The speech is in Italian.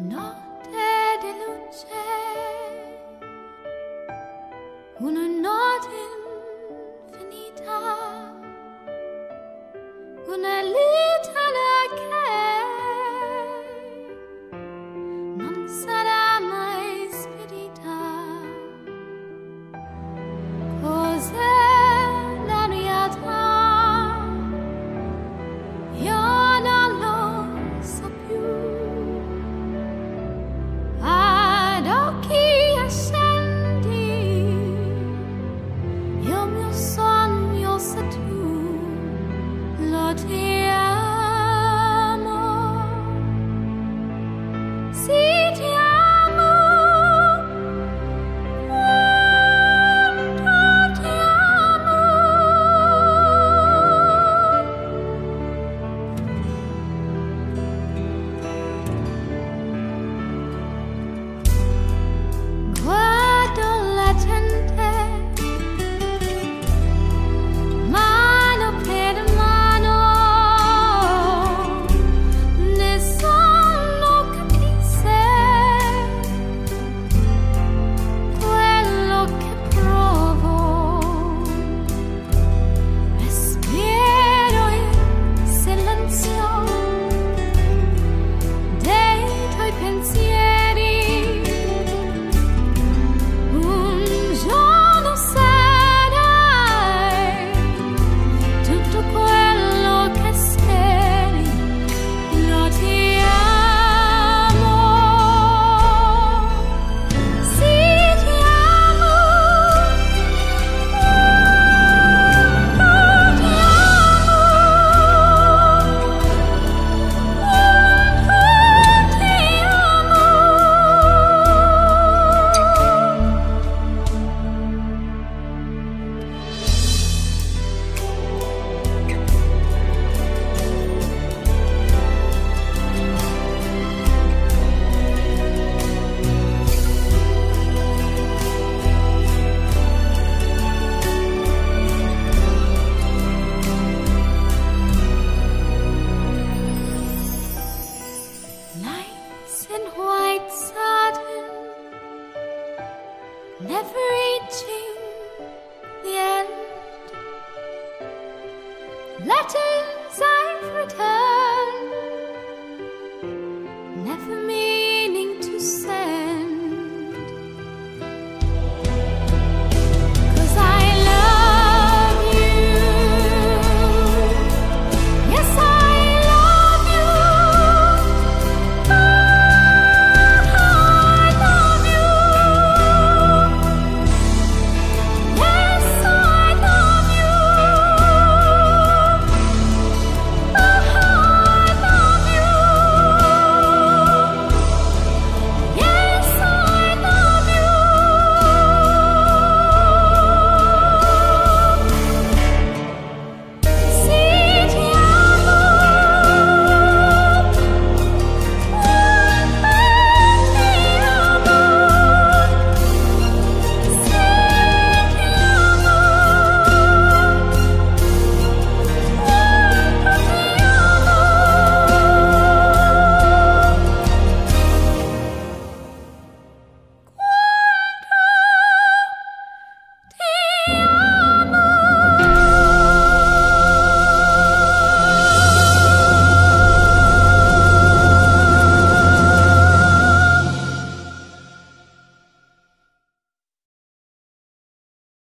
Notte di luce, una notte infinita, una litera che non sarà mai spedita. Cos'è la realtà? Io non lo so più. Ad occhi ascendi, il mio sogno sei tu, lo ti amo. Sì, ti amo, quanto ti amo. Guardo la gente, mano per mano, nessuno capisce quello che provo. Respiro il silenzio dei tuoi pensieri. Un giorno sarai tutto quello che sei, lo ti amo. Sì, ti amo, quanto ti Nights in white satin, never reaching the end. Letters I've returned.